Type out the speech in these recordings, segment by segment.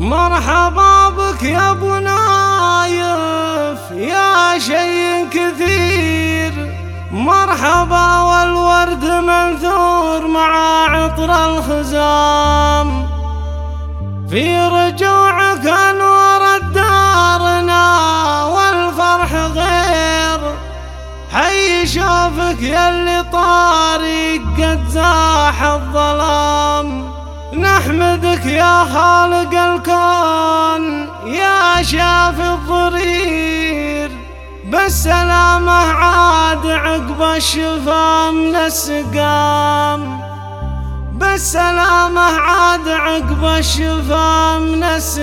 مرحبا بك يا ابو نايف يا شيء كثير، مرحبا والورد منثور مع عطر الخزام. في رجوعك انور دارنا والفرح غير، حي شوفك ياللي طارق قد زاح الظلام. نحمدك يا خالق الكون يا شافي الضرير، بالسلامة عاد عقب الشفا من السقام. بالسلامة عاد عقب الشفا من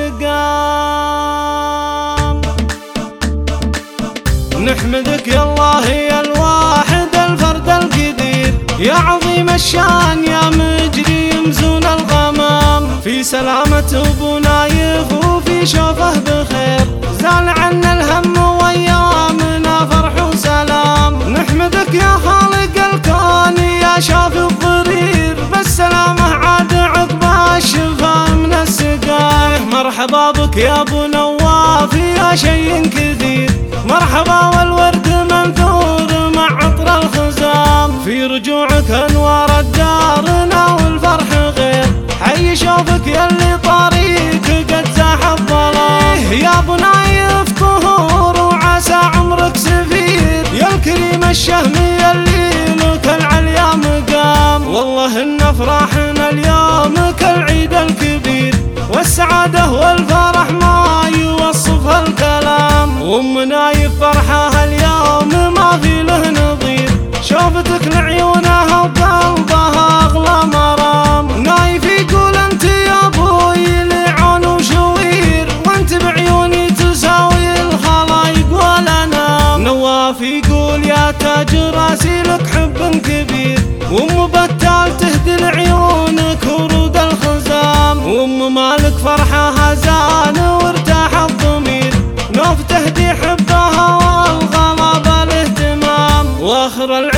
السقام. نحمدك يا الله يا الواحد الفرد القدير، يا عظيم الشان يا مجري مزون الغمام. في سلامة ابو نايف وفي شوفه بخير، زال عنا الهم وايامنا فرح وسلام. نحمدك يا خالق الكون يا شافي الضرير، بالسلامة عاد عقب الشفا من السقام. مرحبا بك يا ابو نواف يا شيء كثير، مرحبا والورد منثور مع عطر الخزام. في رجوعك انوار دارنا والفرح غير، حي شوفك ياللي طريق قد زاح الظلام. يا ابو نايف طهور وعسى عمرك سفير، يا الكريم الشهم ياللي لك العليا مقام. والله ان افراحنا اليوم كالعيد الكبير، والسعادة والفرح ما يوصفها الكلام. وام نايف فرحها اليوم ما في له نظير، شوفتك لعيونها وقلبها اغلى مرام. نايف يقول انت يا ابوي لعون وشوير، وانت بعيوني تساوي الخلايق والانام. نواف يقول يا تاج راسي لك حب كبير، وام بتال تهدي لعيونك ورود الخزام. وام مالك فرحها زان وارتاح الضمير، نوف تهدي حبها والغلا بالاهتمام. واخر